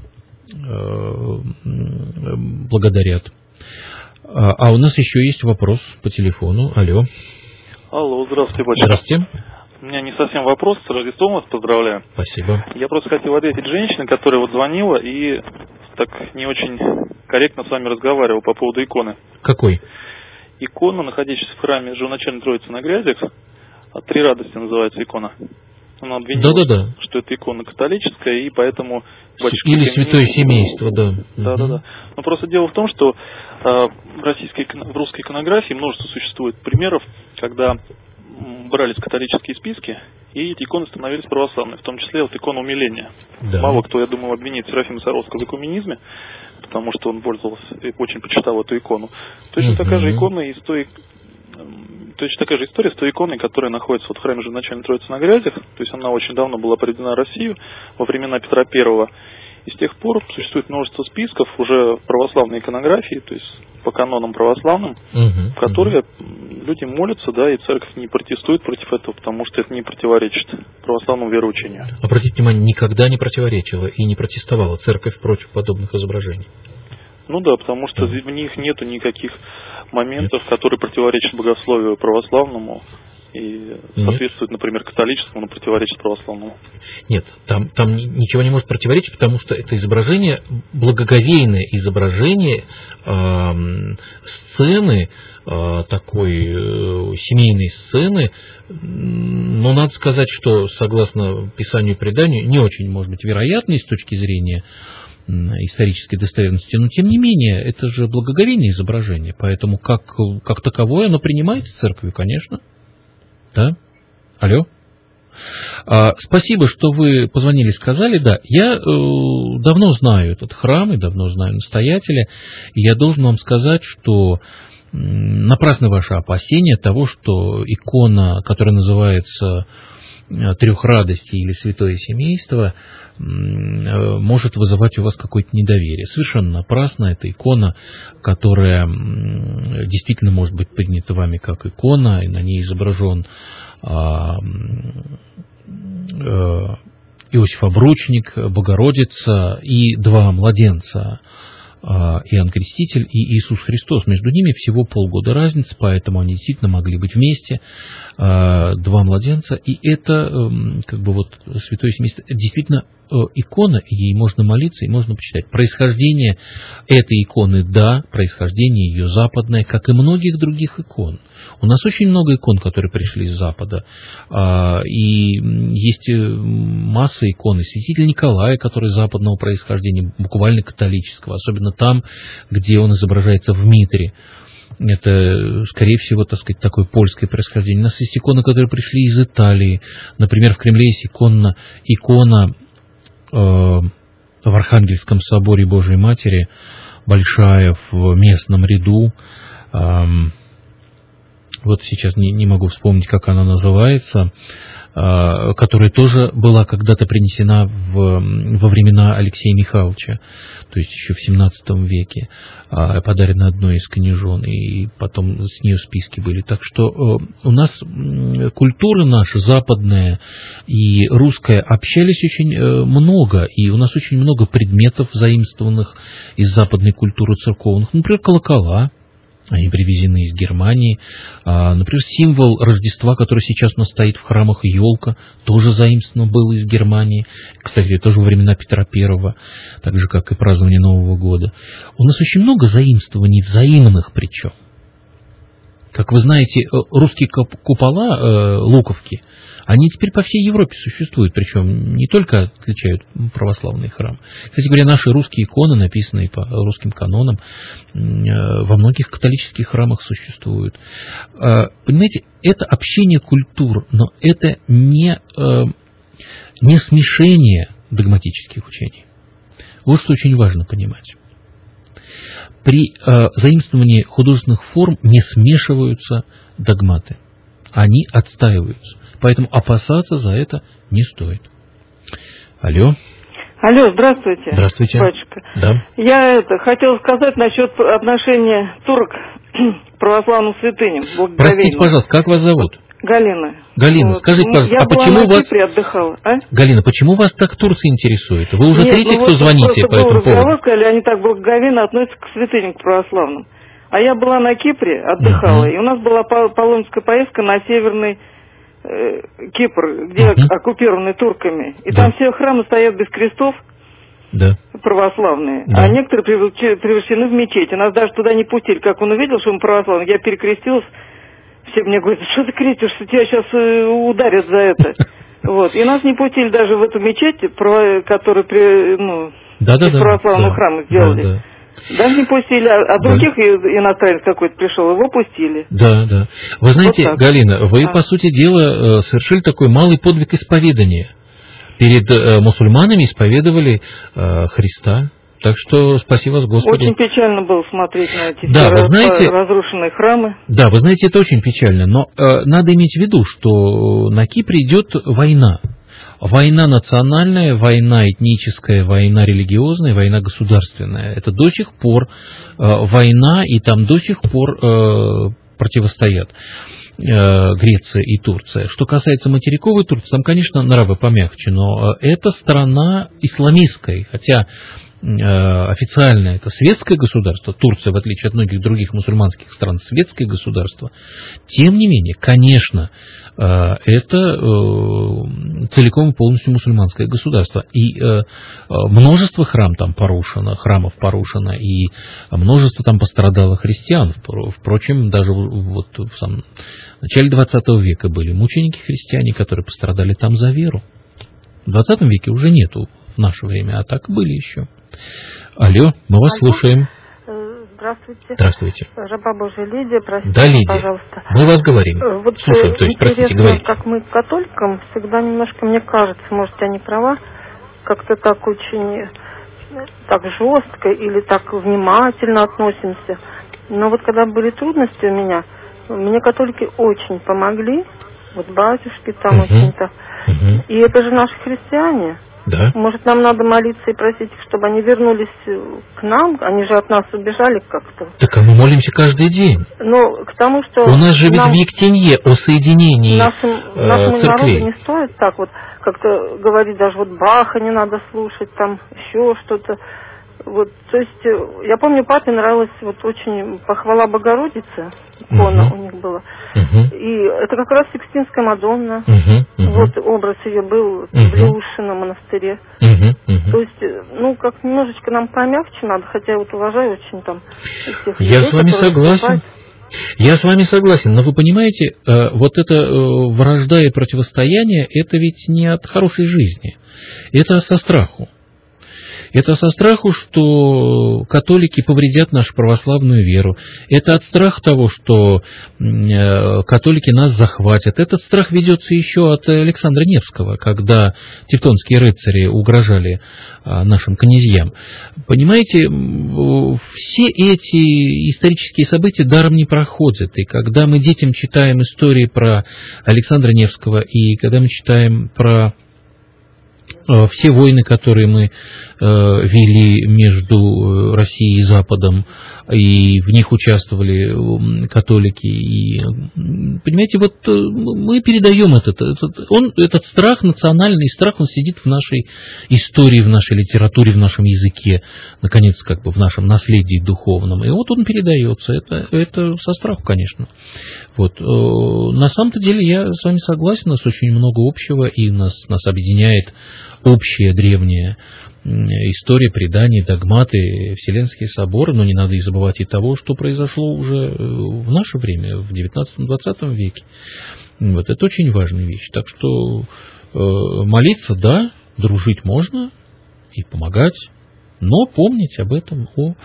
благодарят. А у нас еще есть вопрос по телефону. Алло. Алло, здравствуйте, батюшка. Здравствуйте. У меня не совсем вопрос, с Рождеством вас поздравляю. Спасибо. Я просто хотел ответить женщине, которая вот звонила и так не очень корректно с вами разговаривал по поводу иконы. Какой? Икона, находящаяся в храме Живоначальной Троицы на Грязях, «Три радости» называется икона. Она обвинила, что это икона католическая, и поэтому... Или Святое Семейство, да. Да. Но просто дело в том, что в русской иконографии множество существует примеров, когда брались католические списки, и эти иконы становились православными, в том числе вот икона умиления. Да. Мало кто, я думаю, обвинит Серафима Саровского в экуменизме, потому что он пользовался и очень почитал эту икону. Точно такая же икона и точно такая же история с той иконой, которая находится вот в храме Живоначальной Троицы на Грязях. То есть она очень давно была приведена в Россию во времена Петра I. И с тех пор существует множество списков уже православной иконографии, то есть по канонам православным, в которые люди молятся, да, и церковь не протестует против этого, потому что это не противоречит православному вероучению. Обратите внимание, никогда не противоречила и не протестовала церковь против подобных изображений. Ну да, потому что в них нету никаких моментов, которые противоречат богословию православному и соответствует, например, католическому, но противоречит православному. Нет, там ничего не может противоречить, потому что это изображение, благоговейное изображение сцены, такой семейной сцены, но надо сказать, что, согласно Писанию и преданию, не очень, может быть, вероятной с точки зрения исторической достоверности, но тем не менее, это же благоговейное изображение, поэтому как таковое оно принимается церковью, конечно. Да? Алло? Спасибо, что вы позвонили и сказали. Да, я давно знаю этот храм и давно знаю настоятеля, и я должен вам сказать, что напрасны ваши опасения того, что икона, которая называется «Трех радостей» или «Святое Семейство», может вызывать у вас какое-то недоверие. Совершенно напрасно. Это икона, которая действительно может быть принята вами как икона, и на ней изображен Иосиф Обручник, Богородица и два младенца, Иоанн Креститель и Иисус Христос. Между ними всего полгода разницы, поэтому они действительно могли быть вместе, два младенца. И это, как бы вот, Святое Семейство, действительно икона, ей можно молиться и можно почитать. Происхождение этой иконы, да, происхождение ее западное, как и многих других икон. У нас очень много икон, которые пришли с Запада, и есть масса икон. Святитель Николай, который западного происхождения, буквально католического, особенно там, где он изображается в митре. Это, скорее всего, так сказать, такое польское происхождение. У нас есть иконы, которые пришли из Италии. Например, в Кремле есть икона в Архангельском соборе Божией Матери, большая, в местном ряду. Вот сейчас не могу вспомнить, как она называется, которая тоже была когда-то принесена во времена Алексея Михайловича, то есть еще в 17 веке, подарена одной из княжон, и потом с нее списки были. Так что у нас культура наша, западная и русская, общались очень много, и у нас очень много предметов, заимствованных из западной культуры церковных. Например, колокола. Они привезены из Германии. Например, символ Рождества, который сейчас у нас стоит в храмах, елка, тоже заимствован был из Германии. Кстати, тоже во времена Петра I, так же, как и празднование Нового года. У нас очень много заимствований, взаимных причем. Как вы знаете, русские купола, луковки, они теперь по всей Европе существуют, причем не только отличают православный храм. Кстати говоря, наши русские иконы, написанные по русским канонам, во многих католических храмах существуют. Понимаете, это общение культур, но это не смешение догматических учений. Вот что очень важно понимать. При заимствовании художественных форм не смешиваются догматы, они отстаиваются. Поэтому опасаться за это не стоит. Алло. Алло, здравствуйте. Здравствуйте. Батюшка. Да. Я хотела сказать насчет отношения турок к православным святыням. Простите, пожалуйста, как вас зовут? Галина. Галина, вот. Скажите, пожалуйста, я почему была на вас... Кипре, отдыхала, а? Галина, почему вас так Турция интересует? Вы уже третий, кто звоните по этому поводу. Сказали, они так благоговейно относятся к святыням, к православным. А я была на Кипре, отдыхала, и у нас была паломническая поездка на северный Кипр, где оккупированы турками. И там все храмы стоят без крестов, православные, а некоторые превращены в мечети. Нас даже туда не пустили. Как он увидел, что мы православные, я перекрестилась. Все мне говорят, что ты крестишься, тебя сейчас ударят за это. Вот. И нас не пустили даже в эту мечеть, которую из православного храма сделали. Даже не пустили, а других иностранец какой-то пришел, его пустили. Да, да. Вы знаете, вот Галина, вы, по сути дела, совершили такой малый подвиг исповедания. Перед мусульманами исповедовали Христа. Так что спаси вас, Господи. Очень печально было смотреть на эти разрушенные храмы. Да, вы знаете, это очень печально. Но надо иметь в виду, что на Кипре идет война. Война национальная, война этническая, война религиозная, война государственная. Это до сих пор война, и там до сих пор противостоят Греция и Турция. Что касается материковой Турции, там, конечно, нравы помягче, но это страна исламистская, хотя официально это светское государство, Турция, в отличие от многих других мусульманских стран, светское государство, тем не менее, конечно, это целиком и полностью мусульманское государство. И множество храмов там порушено, и множество там пострадало христиан. Впрочем, даже вот в самом начале 20 века были мученики-христиане, которые пострадали там за веру. В 20 веке уже нету в наше время, а так были еще. Алло, мы вас слушаем. Здравствуйте. Здравствуйте. Раба Божия Лидия, простите, да, Лидия, пожалуйста. Мы вас говорим. Вот слушаем, то есть, простите, говорите. Как мы католикам всегда немножко, мне кажется, может, я не права, как-то так очень так жестко или так внимательно относимся. Но вот когда были трудности у меня, мне католики очень помогли, вот батюшки там очень-то. И это же наши христиане. Да. Может, нам надо молиться и просить их, чтобы они вернулись к нам? Они же от нас убежали как-то. Так, а мы молимся каждый день. Ну, к тому, что... У нас же ведь в Ектенье о соединении нашему народу не стоит так вот как-то говорить, даже вот Баха не надо слушать, там еще что-то. Вот, то есть, я помню, папе нравилась вот очень похвала Богородицы, икона у них была. И это как раз Сикстинская Мадонна. Вот образ ее был в Блюшино монастыре. То есть, ну, как немножечко нам помягче надо, хотя я вот уважаю очень там всех людей. Я с вами согласен. Я с вами согласен, но вы понимаете, вот это вражда и противостояние, это ведь не от хорошей жизни, это со страху. Это со страху, что католики повредят нашу православную веру. Это от страха того, что католики нас захватят. Этот страх ведется еще от Александра Невского, когда тевтонские рыцари угрожали нашим князьям. Понимаете, все эти исторические события даром не проходят. И когда мы детям читаем истории про Александра Невского, и когда мы читаем про все войны, которые мы вели между Россией и Западом, и в них участвовали католики. И, понимаете, вот мы передаем этот страх, национальный страх, он сидит в нашей истории, в нашей литературе, в нашем языке, наконец, как бы в нашем наследии духовном. И вот он передается. Это со страху, конечно. Вот. На самом-то деле я с вами согласен, у нас очень много общего, и нас объединяет общая древняя история, предания, догматы, Вселенские соборы, но не надо и забывать и того, что произошло уже в наше время, в 19-20 веке. Вот, это очень важная вещь. Так что молиться, да, дружить можно и помогать, но помнить об этом, о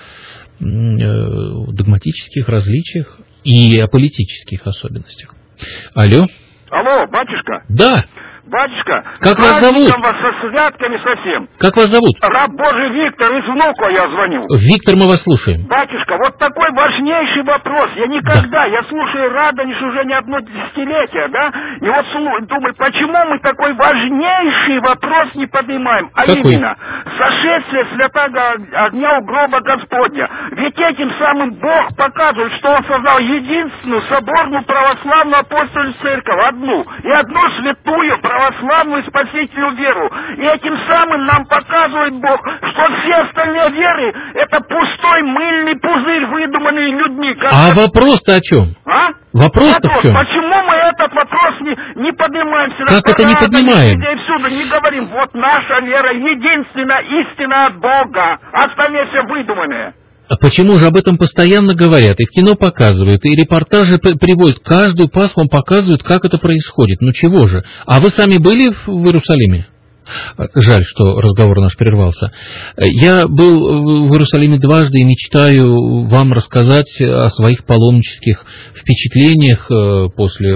догматических различиях и о политических особенностях. Алло? Алло, батюшка? Да. Батюшка, как вас зовут? Вас со святками совсем. Как вас зовут? Раб Божий Виктор, из Внука я звоню. Виктор, мы вас слушаем. Батюшка, вот такой важнейший вопрос. Я никогда, я слушаю Радонеж уже не одно десятилетие, да? И вот думаю, почему мы такой важнейший вопрос не поднимаем? А какой? Именно, сошествие святого огня у гроба Господня. Ведь этим самым Бог показывает, что Он создал единственную соборную православную апостольную церковь, одну святую православную спасительную веру. И этим самым нам показывает Бог, что все остальные веры — это пустой мыльный пузырь, выдуманный людьми. А вопрос-то о чем? А? Вопрос-то в чем? Почему мы этот вопрос не поднимаем? Как это не поднимаем? И всюду не говорим, вот наша вера единственная истина от Бога, остальные все выдуманные. А почему же об этом постоянно говорят, и в кино показывают, и репортажи приводят, каждую Пасху вам показывают, как это происходит. Ну чего же? А вы сами были в Иерусалиме? Жаль, что разговор наш прервался. Я был в Иерусалиме дважды и мечтаю вам рассказать о своих паломнических впечатлениях после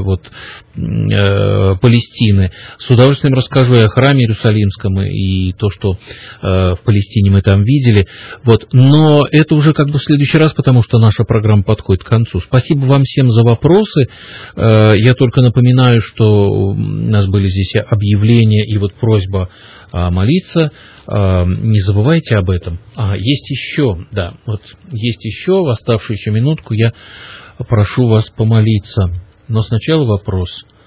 Палестины. С удовольствием расскажу и о храме Иерусалимском, и то, что в Палестине мы там видели. Но это уже как бы в следующий раз, потому что наша программа подходит к концу. Спасибо вам всем за вопросы. Я только напоминаю, что у нас были здесь объявления и просьба молиться. Не забывайте об этом. Есть еще, в оставшуюся минутку я прошу вас помолиться. Но сначала вопрос.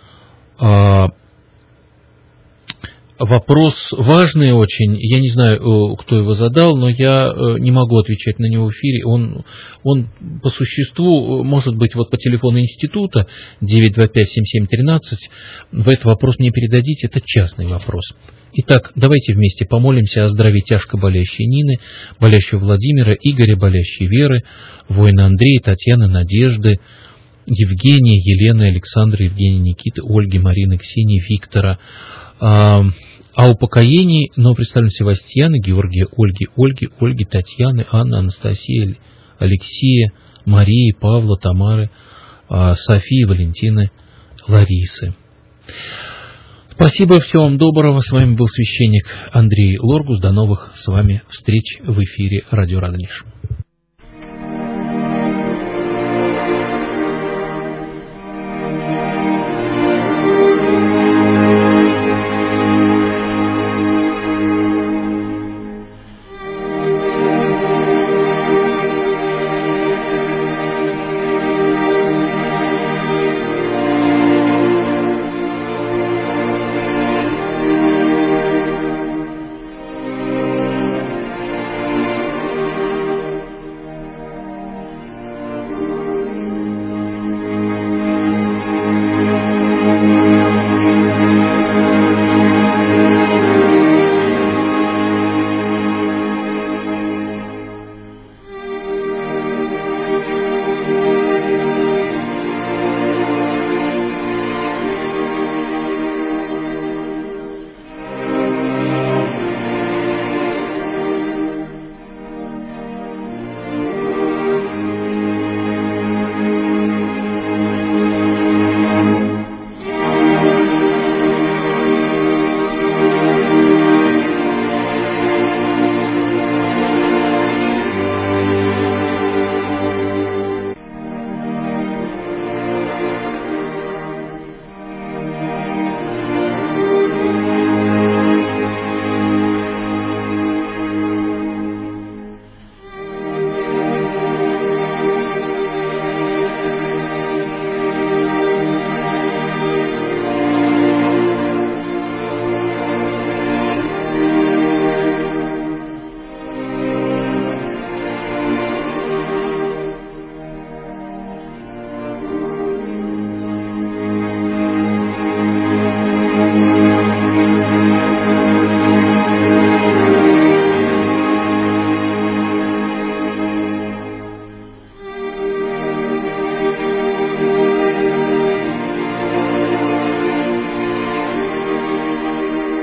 Вопрос важный очень. Я не знаю, кто его задал, но я не могу отвечать на него в эфире. Он по существу, может быть, по телефону института 925-7713. Вы этот вопрос не передадите, это частный вопрос. Итак, давайте вместе помолимся о здравии тяжко болящей Нины, болящего Владимира, Игоря, болящей Веры, воина Андрея, Татьяны, Надежды, Евгения, Елены, Александра, Евгения, Никиты, Ольги, Марины, Ксении, Виктора, о упокоении новопредставленного Севастьяна, Георгия, Ольги, Татьяны, Анны, Анастасии, Алексея, Марии, Павла, Тамары, Софии, Валентины, Ларисы. Спасибо, всего вам доброго. С вами был священник Андрей Лоргус. До новых с вами встреч в эфире Радио Радонеж.